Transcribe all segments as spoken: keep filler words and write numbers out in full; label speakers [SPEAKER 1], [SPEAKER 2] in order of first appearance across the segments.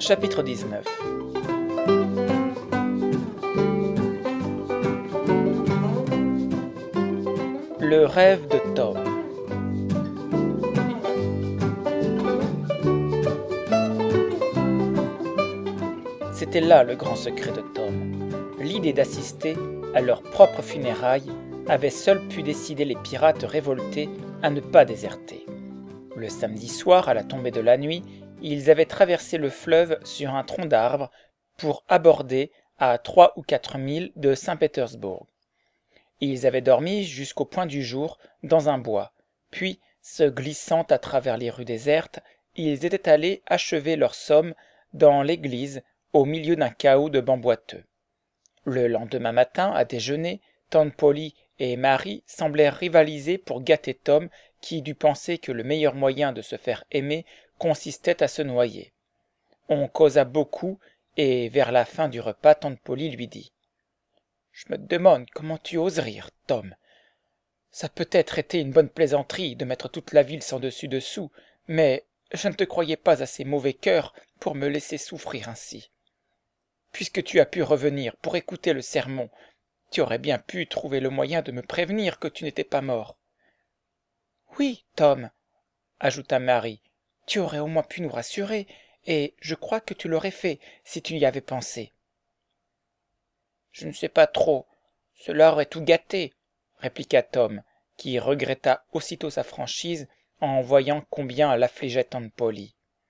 [SPEAKER 1] Chapitre dix-neuf. Le rêve de Tom. C'était là le grand secret de Tom. L'idée d'assister à leurs propres funérailles avait seule pu décider les pirates révoltés à ne pas déserter. Le samedi soir, à la tombée de la nuit, ils avaient traversé le fleuve sur un tronc d'arbre pour aborder à trois ou quatre milles de Saint-Pétersbourg. Ils avaient dormi jusqu'au point du jour dans un bois, puis, se glissant à travers les rues désertes, ils étaient allés achever leur somme dans l'église au milieu d'un chaos de bancs boiteux. Le lendemain matin, à déjeuner, Tante Polly et Marie semblèrent rivaliser pour gâter Tom, qui dut penser que le meilleur moyen de se faire aimer consistait à se noyer. On causa beaucoup, et vers la fin du repas, Tante Polly lui dit « Je me demande comment tu oses rire, Tom. Ça peut être été une bonne plaisanterie de mettre toute la ville sans dessus-dessous, mais je ne te croyais pas assez mauvais cœur pour me laisser souffrir ainsi. Puisque tu as pu revenir pour écouter le sermon, tu aurais bien pu trouver le moyen de me prévenir que tu n'étais pas mort. »« Oui, Tom, » ajouta Marie, « tu aurais au moins pu nous rassurer, et je crois que tu l'aurais fait si tu y avais pensé. »« Je ne sais pas trop, cela aurait tout gâté, » répliqua Tom, qui regretta aussitôt sa franchise en voyant combien l'affligeait Tante Polly.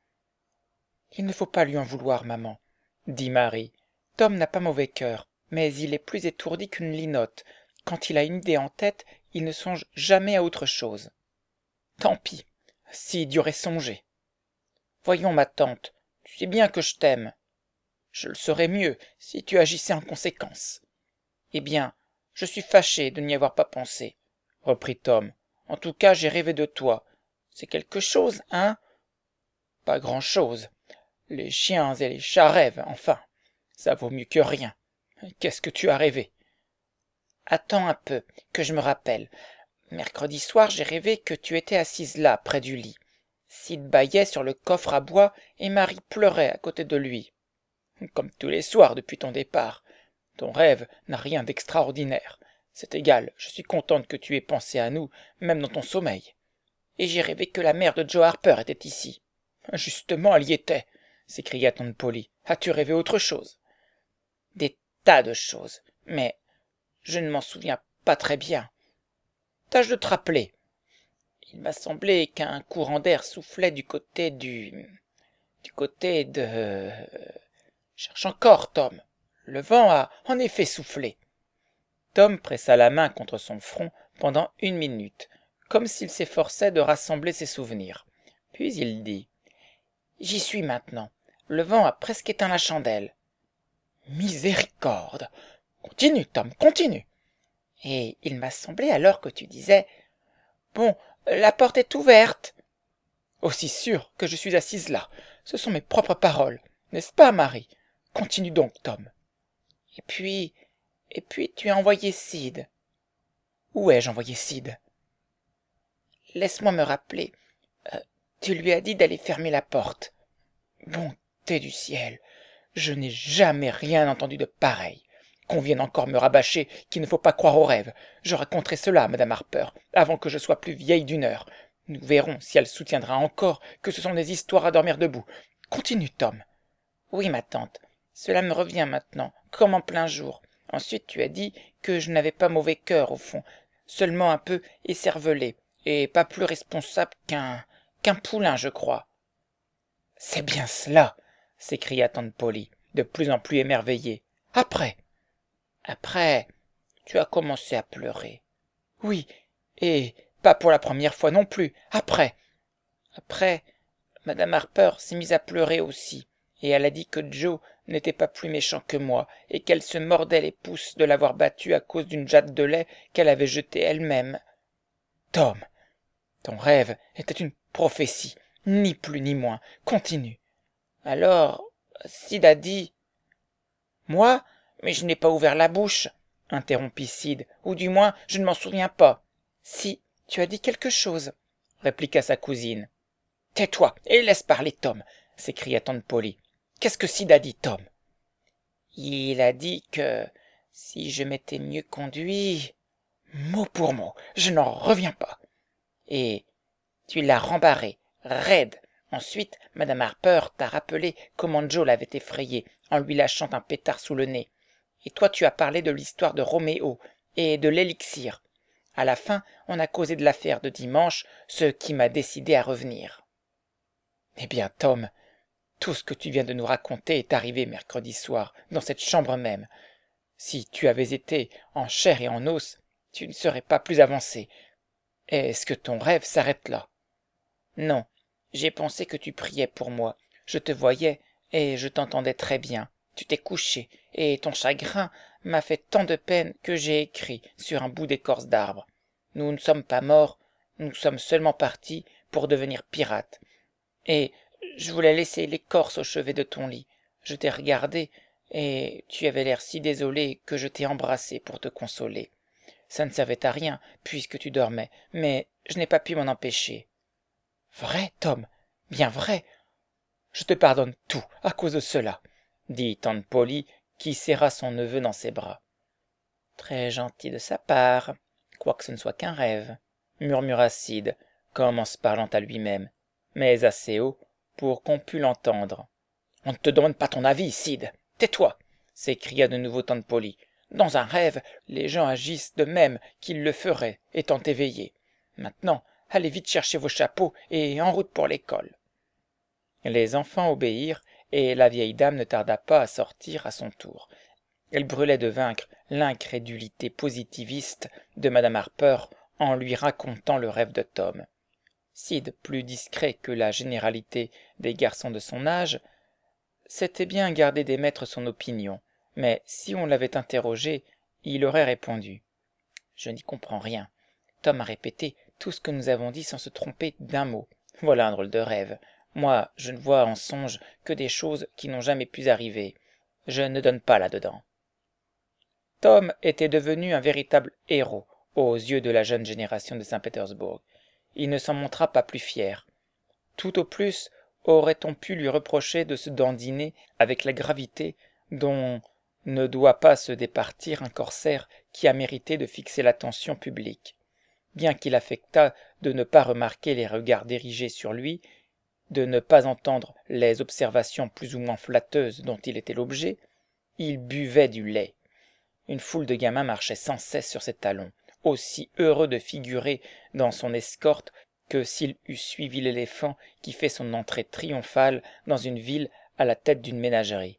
[SPEAKER 1] « Il ne faut pas lui en vouloir, maman, » dit Marie. « Tom n'a pas mauvais cœur, mais il est plus étourdi qu'une linotte. Quand il a une idée en tête, il ne songe jamais à autre chose. »« Tant pis, s'il y aurait songé. Voyons, ma tante, tu sais bien que je t'aime. Je le saurais mieux si tu agissais en conséquence. »« Eh bien, je suis fâché de n'y avoir pas pensé, » reprit Tom. « En tout cas, j'ai rêvé de toi. C'est quelque chose, hein ? » ?»« Pas grand-chose. Les chiens et les chats rêvent, enfin. Ça vaut mieux que rien. Qu'est-ce que tu as rêvé ? » ?»« Attends un peu, que je me rappelle. Mercredi soir, j'ai rêvé que tu étais assise là, près du lit. Sid bâillait sur le coffre à bois et Marie pleurait à côté de lui. Comme tous les soirs depuis ton départ. Ton rêve n'a rien d'extraordinaire. C'est égal, je suis contente que tu aies pensé à nous, même dans ton sommeil. Et j'ai rêvé que la mère de Joe Harper était ici. »« Justement, elle y était, » s'écria Tante Polly. « As-tu rêvé autre chose ? » ?»« Des tas de choses, mais je ne m'en souviens pas très bien. Tâche de te rappeler. Il m'a semblé qu'un courant d'air soufflait du côté du... du côté de... Cherche encore, Tom. Le vent a en effet soufflé. » Tom pressa la main contre son front pendant une minute, comme s'il s'efforçait de rassembler ses souvenirs. Puis il dit « J'y suis maintenant. Le vent a presque éteint la chandelle. »« Miséricorde ! Continue, Tom, continue. » »« Et il m'a semblé alors que tu disais « Bon, la porte est ouverte. » »« Aussi sûr que je suis assise là. Ce sont mes propres paroles. N'est-ce pas, Marie ? Continue donc, Tom. »« Et puis, et puis tu as envoyé Sid. »« Où ai-je envoyé Sid ? » ?»« Laisse-moi me rappeler. Euh, tu lui as dit d'aller fermer la porte. »« Bonté du ciel, je n'ai jamais rien entendu de pareil. Qu'on vienne encore me rabâcher qu'il ne faut pas croire aux rêves. Je raconterai cela à Madame Harper, avant que je sois plus vieille d'une heure. Nous verrons si elle soutiendra encore que ce sont des histoires à dormir debout. Continue, Tom. »« Oui, ma tante, cela me revient maintenant, comme en plein jour. Ensuite, tu as dit que je n'avais pas mauvais cœur, au fond, seulement un peu écervelé, et pas plus responsable qu'un... qu'un poulain, je crois. »« C'est bien cela !» s'écria Tante Polly, de plus en plus émerveillée. « Après ?»« Après, tu as commencé à pleurer. »« Oui, et pas pour la première fois non plus. Après ?»« Après, Madame Harper s'est mise à pleurer aussi, et elle a dit que Joe n'était pas plus méchant que moi, et qu'elle se mordait les pouces de l'avoir battu à cause d'une jatte de lait qu'elle avait jetée elle-même. »« Tom, ton rêve était une prophétie, ni plus ni moins. Continue. »« Alors, Sid a dit... »« Moi ? Mais je n'ai pas ouvert la bouche, » interrompit Sid, « ou du moins, je ne m'en souviens pas. »« Si, tu as dit quelque chose, » répliqua sa cousine. « Tais-toi et laisse parler Tom, » s'écria Tante Polly. Qu'est-ce que Sid a dit, Tom? Il a dit que si je m'étais mieux conduit, mot pour mot, je n'en reviens pas. Et tu l'as rembarré, raide. Ensuite, Madame Harper t'a rappelé comment Joe l'avait effrayé en lui lâchant un pétard sous le nez. Et toi tu as parlé de l'histoire de Roméo et de l'élixir. À la fin, on a causé de l'affaire de dimanche, ce qui m'a décidé à revenir. Eh bien, Tom, tout ce que tu viens de nous raconter est arrivé mercredi soir, dans cette chambre même. Si tu avais été en chair et en os, tu ne serais pas plus avancé. Est-ce que ton rêve s'arrête là? Non, j'ai pensé que tu priais pour moi. Je te voyais et je t'entendais très bien. Tu t'es couché, et ton chagrin m'a fait tant de peine que j'ai écrit sur un bout d'écorce d'arbre. Nous ne sommes pas morts, nous sommes seulement partis pour devenir pirates. Et je voulais laisser l'écorce au chevet de ton lit. Je t'ai regardé, et tu avais l'air si désolé que je t'ai embrassé pour te consoler. Ça ne servait à rien, puisque tu dormais, mais je n'ai pas pu m'en empêcher. Vrai, Tom, bien vrai. Je te pardonne tout à cause de cela, dit tante Polly, qui serra son neveu dans ses bras. Très gentil de sa part, quoique ce ne soit qu'un rêve, murmura Sid, comme en se parlant à lui-même, mais assez haut pour qu'on pût l'entendre. On ne te demande pas ton avis, Sid. Tais-toi, s'écria de nouveau tante Polly. Dans un rêve, les gens agissent de même qu'ils le feraient, étant éveillés. Maintenant, allez vite chercher vos chapeaux et en route pour l'école. Les enfants obéirent, et la vieille dame ne tarda pas à sortir à son tour. Elle brûlait de vaincre l'incrédulité positiviste de Madame Harper en lui racontant le rêve de Tom. Sid, plus discret que la généralité des garçons de son âge, s'était bien gardé d'émettre son opinion, mais si on l'avait interrogé, il aurait répondu. « Je n'y comprends rien. Tom a répété tout ce que nous avons dit sans se tromper d'un mot. Voilà un drôle de rêve. Moi, je ne vois en songe que des choses qui n'ont jamais pu arriver. Je ne donne pas là-dedans. » Tom était devenu un véritable héros aux yeux de la jeune génération de Saint-Pétersbourg. Il ne s'en montra pas plus fier. Tout au plus aurait-on pu lui reprocher de se dandiner avec la gravité dont ne doit pas se départir un corsaire qui a mérité de fixer l'attention publique. Bien qu'il affectât de ne pas remarquer les regards dirigés sur lui, de ne pas entendre les observations plus ou moins flatteuses dont il était l'objet, il buvait du lait. Une foule de gamins marchait sans cesse sur ses talons, aussi heureux de figurer dans son escorte que s'il eût suivi l'éléphant qui fait son entrée triomphale dans une ville à la tête d'une ménagerie.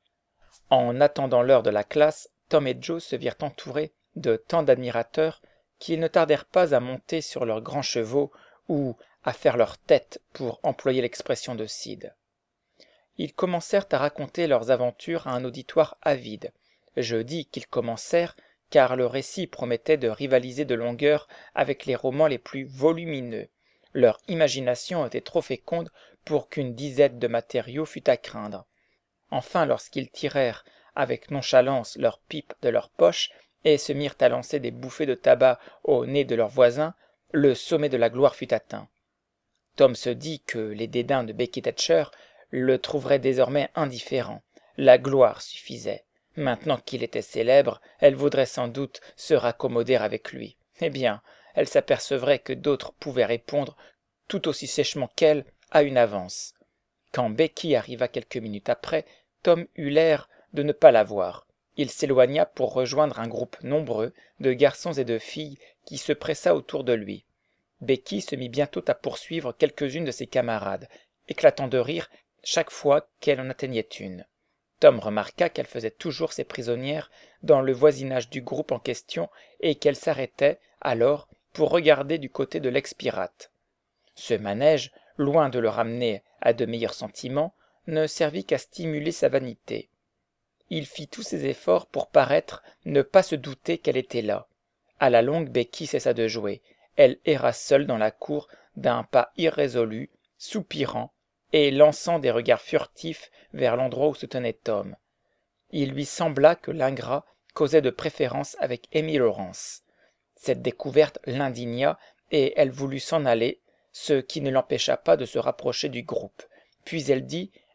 [SPEAKER 1] En attendant l'heure de la classe, Tom et Joe se virent entourés de tant d'admirateurs qu'ils ne tardèrent pas à monter sur leurs grands chevaux ou à faire leur tête, pour employer l'expression de Sid. Ils commencèrent à raconter leurs aventures à un auditoire avide. Je dis qu'ils commencèrent, car le récit promettait de rivaliser de longueur avec les romans les plus volumineux. Leur imagination était trop féconde pour qu'une disette de matériaux fût à craindre. Enfin, lorsqu'ils tirèrent avec nonchalance leurs pipes de leurs poches et se mirent à lancer des bouffées de tabac au nez de leurs voisins, le sommet de la gloire fut atteint. Tom se dit que les dédains de Becky Thatcher le trouveraient désormais indifférent. La gloire suffisait. Maintenant qu'il était célèbre, elle voudrait sans doute se raccommoder avec lui. Eh bien, elle s'apercevrait que d'autres pouvaient répondre tout aussi sèchement qu'elle à une avance. Quand Becky arriva quelques minutes après, Tom eut l'air de ne pas la voir. Il s'éloigna pour rejoindre un groupe nombreux de garçons et de filles qui se pressa autour de lui. Becky se mit bientôt à poursuivre quelques-unes de ses camarades, éclatant de rire chaque fois qu'elle en atteignait une. Tom remarqua qu'elle faisait toujours ses prisonnières dans le voisinage du groupe en question et qu'elle s'arrêtait, alors, pour regarder du côté de l'ex-pirate. Ce manège, loin de le ramener à de meilleurs sentiments, ne servit qu'à stimuler sa vanité. Il fit tous ses efforts pour paraître ne pas se douter qu'elle était là. À la longue, Becky cessa de jouer. Elle erra seule dans la cour d'un pas irrésolu, soupirant, et lançant des regards furtifs vers l'endroit où se tenait Tom. Il lui sembla que l'ingrat causait de préférence avec Amy Lawrence. Cette découverte l'indigna, et elle voulut s'en aller, ce qui ne l'empêcha pas de se rapprocher du groupe. Puis elle dit,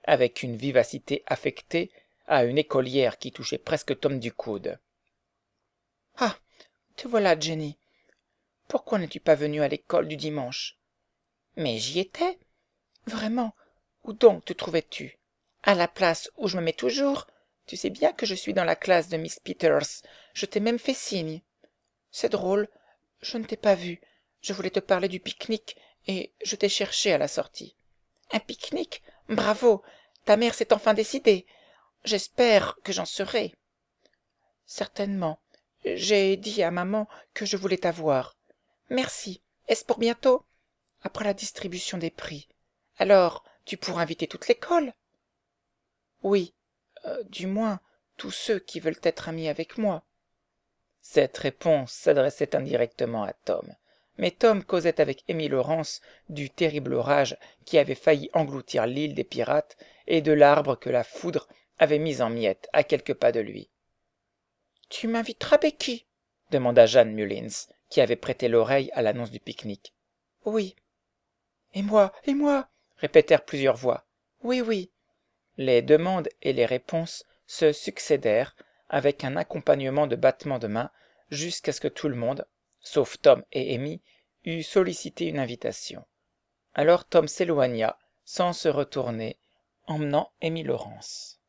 [SPEAKER 1] avec une vivacité affectée, à une écolière qui touchait presque Tom du coude. « Ah, te voilà, Jenny. Pourquoi n'es-tu pas venue à l'école du dimanche ? » ?»« Mais j'y étais. Vraiment. Où donc te trouvais-tu ? À la place où je me mets toujours. Tu sais bien que je suis dans la classe de Miss Peters. Je t'ai même fait signe. C'est drôle. Je ne t'ai pas vu. Je voulais te parler du pique-nique et je t'ai cherché à la sortie. »« Un pique-nique ? Bravo. Ta mère s'est enfin décidée. J'espère que j'en serai. »« Certainement. J'ai dit à maman que je voulais t'avoir. Merci. Est-ce pour bientôt ? Après la distribution des prix. Alors, tu pourras inviter toute l'école ? » ?»« Oui, euh, du moins, tous ceux qui veulent être amis avec moi. » Cette réponse s'adressait indirectement à Tom. Mais Tom causait avec Amy Lawrence du terrible orage qui avait failli engloutir l'île des pirates et de l'arbre que la foudre avait mis en miettes à quelques pas de lui. « Tu m'inviteras, Becky ?» demanda Jeanne Mullins, qui avait prêté l'oreille à l'annonce du pique-nique. « Oui. »« Et moi, et moi ?» répétèrent plusieurs voix. « Oui, oui. » Les demandes et les réponses se succédèrent avec un accompagnement de battements de main jusqu'à ce que tout le monde, sauf Tom et Amy, eût sollicité une invitation. Alors Tom s'éloigna sans se retourner, emmenant Amy Lawrence.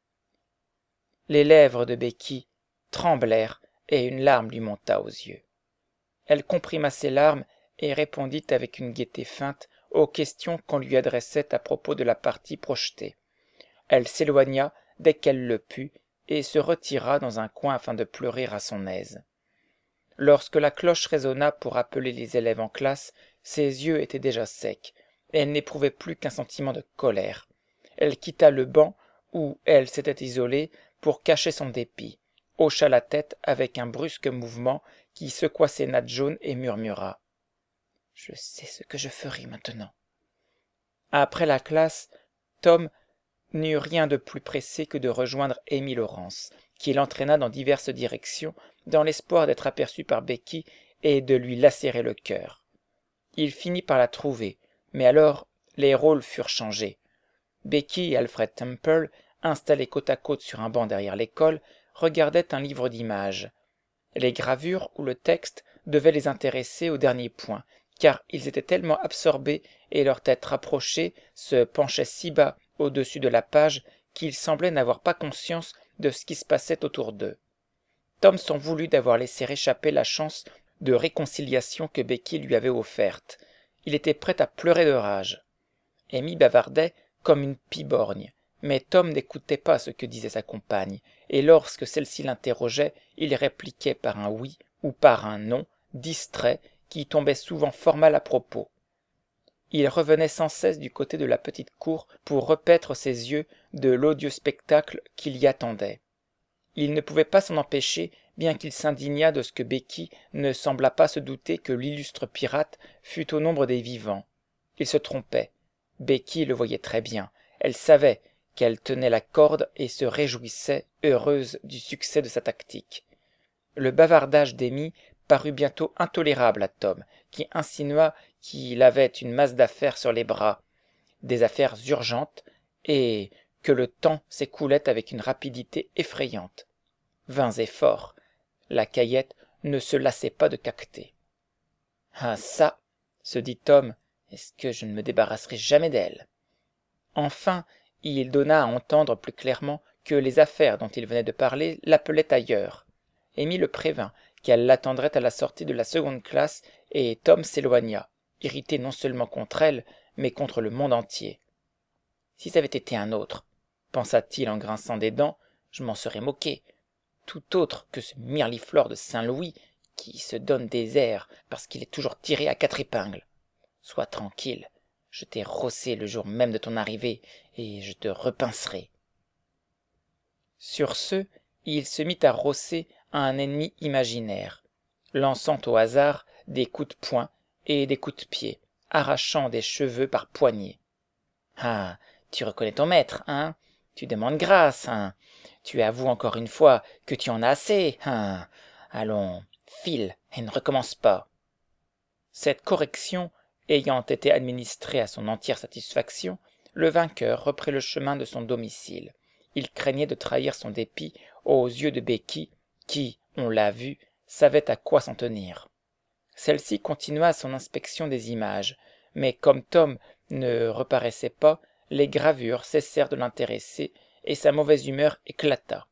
[SPEAKER 1] Les lèvres de Becky tremblèrent et une larme lui monta aux yeux. Elle comprima ses larmes et répondit avec une gaieté feinte aux questions qu'on lui adressait à propos de la partie projetée. Elle s'éloigna dès qu'elle le put et se retira dans un coin afin de pleurer à son aise. Lorsque la cloche résonna pour appeler les élèves en classe, ses yeux étaient déjà secs, et elle n'éprouvait plus qu'un sentiment de colère. Elle quitta le banc où elle s'était isolée pour cacher son dépit, hocha la tête avec un brusque mouvement qui secoua ses nattes jaunes et murmura « Je sais ce que je ferai maintenant. » Après la classe, Tom n'eut rien de plus pressé que de rejoindre Amy Lawrence, qui l'entraîna dans diverses directions dans l'espoir d'être aperçu par Becky et de lui lacérer le cœur. Il finit par la trouver, mais alors les rôles furent changés. Becky et Alfred Temple, installés côte à côte sur un banc derrière l'école, regardaient un livre d'images. Les gravures ou le texte devaient les intéresser au dernier point, car ils étaient tellement absorbés et leur tête rapprochée se penchait si bas au-dessus de la page qu'ils semblaient n'avoir pas conscience de ce qui se passait autour d'eux. Tom s'en voulut d'avoir laissé échapper la chance de réconciliation que Becky lui avait offerte. Il était prêt à pleurer de rage. Amy bavardait comme une pie borgne, mais Tom n'écoutait pas ce que disait sa compagne, et lorsque celle-ci l'interrogeait, il répliquait par un oui ou par un non, distrait, qui tombait souvent fort mal à propos. Il revenait sans cesse du côté de la petite cour pour repaître ses yeux de l'odieux spectacle qui l'y attendait. Il ne pouvait pas s'en empêcher, bien qu'il s'indignât de ce que Becky ne semblât pas se douter que l'illustre pirate fût au nombre des vivants. Il se trompait. Becky le voyait très bien. Elle savait qu'elle tenait la corde et se réjouissait, heureuse du succès de sa tactique. Le bavardage d'Amy parut bientôt intolérable à Tom, qui insinua qu'il avait une masse d'affaires sur les bras, des affaires urgentes, et que le temps s'écoulait avec une rapidité effrayante. Vains efforts, la Caillette ne se lassait pas de caqueter. « Ah ça, se dit Tom, est-ce que je ne me débarrasserai jamais d'elle ?» Enfin, il donna à entendre plus clairement que les affaires dont il venait de parler l'appelaient ailleurs. Amy le prévint qu'elle l'attendrait à la sortie de la seconde classe, et Tom s'éloigna, irrité non seulement contre elle, mais contre le monde entier. « Si ça avait été un autre, pensa-t-il en grinçant des dents, je m'en serais moqué. Tout autre que ce mirliflor de Saint-Louis qui se donne des airs parce qu'il est toujours tiré à quatre épingles. Sois tranquille, je t'ai rossé le jour même de ton arrivée et je te repincerai. » Sur ce, il se mit à rosser un ennemi imaginaire, lançant au hasard des coups de poing et des coups de pied, arrachant des cheveux par poignées. « Ah, tu reconnais ton maître, hein ? Tu demandes grâce, hein ? Tu avoues encore une fois que tu en as assez, hein ? Allons, file et ne recommence pas. » Cette correction ayant été administrée à son entière satisfaction, le vainqueur reprit le chemin de son domicile. Il craignait de trahir son dépit aux yeux de Becky, qui, on l'a vu, savait à quoi s'en tenir. Celle-ci continua son inspection des images, mais comme Tom ne reparaissait pas, les gravures cessèrent de l'intéresser et sa mauvaise humeur éclata.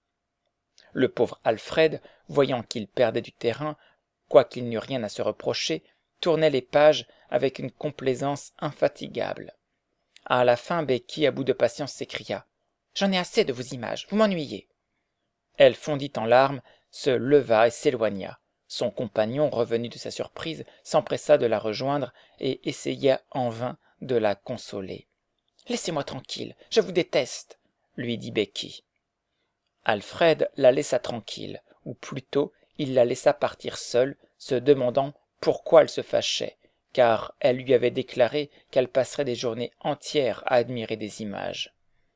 [SPEAKER 1] Le pauvre Alfred, voyant qu'il perdait du terrain, quoiqu'il n'eût rien à se reprocher, tournait les pages avec une complaisance infatigable. À la fin, Becky, à bout de patience, s'écria « J'en ai assez de vos images, vous m'ennuyez !» Elle fondit en larmes, se leva et s'éloigna. Son compagnon, revenu de sa surprise, s'empressa de la rejoindre et essaya en vain de la consoler. « Laissez-moi tranquille, je vous déteste !» lui dit Becky. Alfred la laissa tranquille, ou plutôt il la laissa partir seule, se demandant pourquoi elle se fâchait, car elle lui avait déclaré qu'elle passerait des journées entières à admirer des images.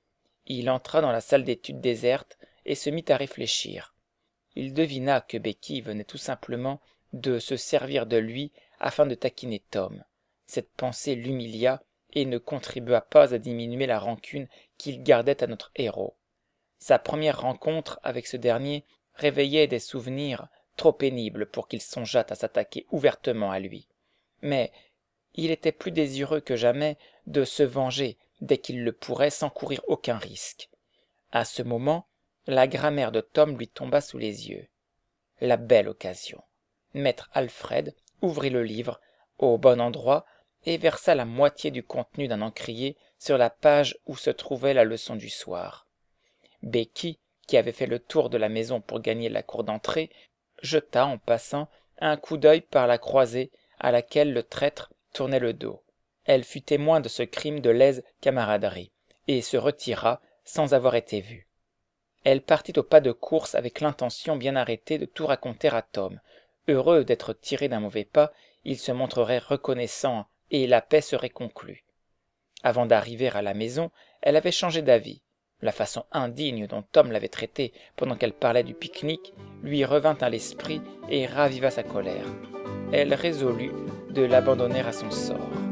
[SPEAKER 1] Il entra dans la salle d'études déserte et se mit à réfléchir. Il devina que Becky venait tout simplement de se servir de lui afin de taquiner Tom. Cette pensée l'humilia et ne contribua pas à diminuer la rancune qu'il gardait à notre héros. Sa première rencontre avec ce dernier réveillait des souvenirs trop pénibles pour qu'il songeât à s'attaquer ouvertement à lui. Mais il était plus désireux que jamais de se venger dès qu'il le pourrait sans courir aucun risque. À ce moment, la grammaire de Tom lui tomba sous les yeux. La belle occasion. Maître Alfred ouvrit le livre au bon endroit et versa la moitié du contenu d'un encrier sur la page où se trouvait la leçon du soir. Becky, qui avait fait le tour de la maison pour gagner la cour d'entrée, jeta en passant un coup d'œil par la croisée à laquelle le traître tournait le dos. Elle fut témoin de ce crime de lèse camaraderie et se retira sans avoir été vue. Elle partit au pas de course avec l'intention bien arrêtée de tout raconter à Tom. Heureux d'être tiré d'un mauvais pas, il se montrerait reconnaissant et la paix serait conclue. Avant d'arriver à la maison, elle avait changé d'avis. La façon indigne dont Tom l'avait traitée pendant qu'elle parlait du pique-nique lui revint à l'esprit et raviva sa colère. Elle résolut de l'abandonner à son sort.